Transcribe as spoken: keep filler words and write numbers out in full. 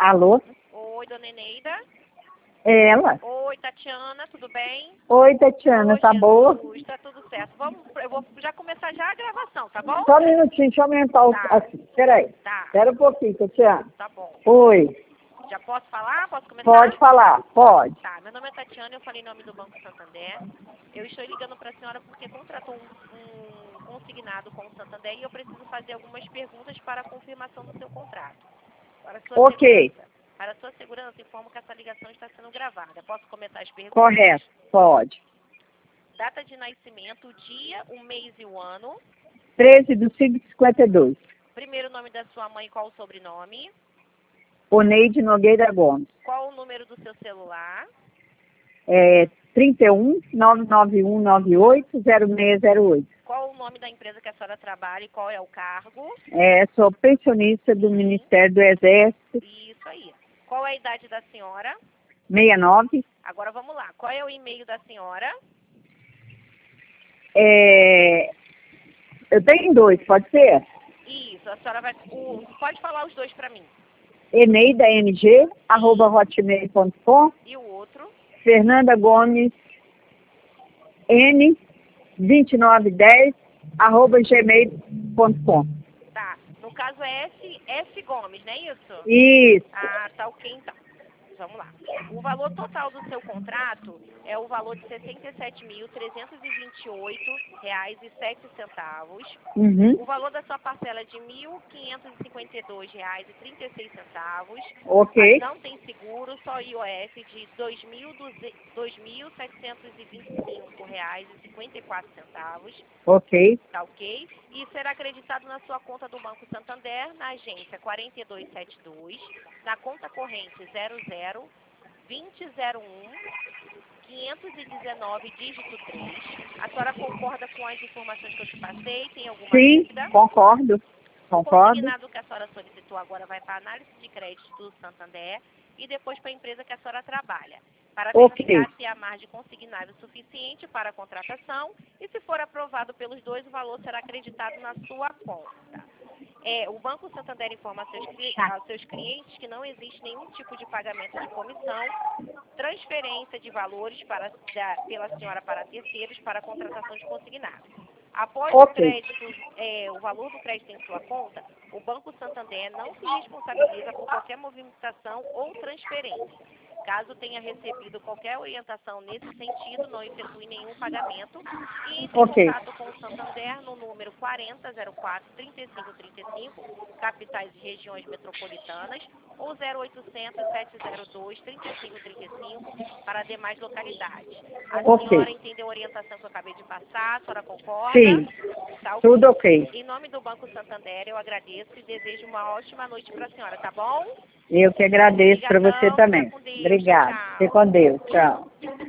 Alô? Oi, dona Eneida. É ela? Oi, Tatiana, tudo bem? Oi, Tatiana, Oi, tá Jesus, boa? tá tudo certo. Vamos, eu vou já começar já a gravação, tá bom? Só um minutinho, deixa eu aumentar o... Tá. Assim, peraí. Tá, Espera um pouquinho, Tatiana. tá bom. Oi, Já posso falar? Posso começar? pode falar, pode. Tá, meu nome é Tatiana, eu falei em nome do Banco Santander. Eu estou ligando para a senhora porque contratou um, um consignado com o Santander e eu preciso fazer algumas perguntas para a confirmação do seu contrato. Para a sua Ok, segurança. Para a sua segurança, informo que essa ligação está sendo gravada. Posso começar as perguntas? correto, pode. Data de nascimento, o dia, o mês e o ano. treze do cinco de cinquenta e dois. Primeiro nome da sua mãe, qual o sobrenome? Oneide Nogueira Gomes. Qual o número do seu celular? É trinta e um, nove nove um nove oito, zero seis zero oito. Qual o nome da empresa que a senhora trabalha e qual é o cargo? É, sou pensionista do Ministério do Exército, Isso aí. Qual é a idade da senhora? sessenta e nove. Agora vamos lá. Qual é o e-mail da senhora? É, eu tenho dois, pode ser? Isso, a senhora vai... o- pode falar os dois para mim. Eneida M G, arroba hotmail ponto com, E o outro? Fernanda Gomes, N, vinte e nove dez, arroba gmail ponto com. Tá. No caso é S, S Gomes, não é isso? Isso, Ah, tá ok então. Vamos lá. O valor total do seu contrato é o valor de sessenta e sete mil, trezentos e vinte e oito reais e sete centavos. uhum. O valor da sua parcela é de mil quinhentos e cinquenta e dois reais e trinta e seis centavos. Ok, Não tem seguro, só I O F de dois mil setecentos e vinte e cinco reais e cinquenta e quatro centavos. ok, Tá ok? E será acreditado na sua conta do Banco Santander, na agência quatro dois sete dois, na conta corrente zero zero, vinte zero um, quinhentos e dezenove, dígito três. A senhora concorda com as informações que eu te passei? Tem alguma sim, dúvida? concordo, O concordo, consignado que a senhora solicitou agora vai para a análise de crédito do Santander e depois para a empresa que a senhora trabalha, para ok, verificar se há margem consignável suficiente para a contratação e, se for aprovado pelos dois, o valor será acreditado na sua conta. É, o Banco Santander informa aos seus, cli- aos seus clientes que não existe nenhum tipo de pagamento de comissão, transferência de valores para, da, pela senhora para terceiros para a contratação de consignado. Após o ok, crédito, é, o valor do crédito em sua conta, o Banco Santander não se responsabiliza por qualquer movimentação ou transferência. Caso tenha recebido qualquer orientação nesse sentido, não efetue nenhum pagamento e entre em ok, contato com o Santander no número quarenta zero quatro, trinta e cinco trinta e cinco, capitais e regiões metropolitanas, ou zero oitocentos, sete zero dois, trinta e cinco trinta e cinco para demais localidades. A ok, senhora entendeu a orientação que eu acabei de passar? A senhora concorda? sim, Tá ok. tudo ok. Em nome do Banco Santander, eu agradeço e desejo uma ótima noite para a senhora, tá bom? Eu que agradeço para você Obrigadão, fica também. com Deus. Tchau, Obrigada. tchau. Fique com Deus. Tchau.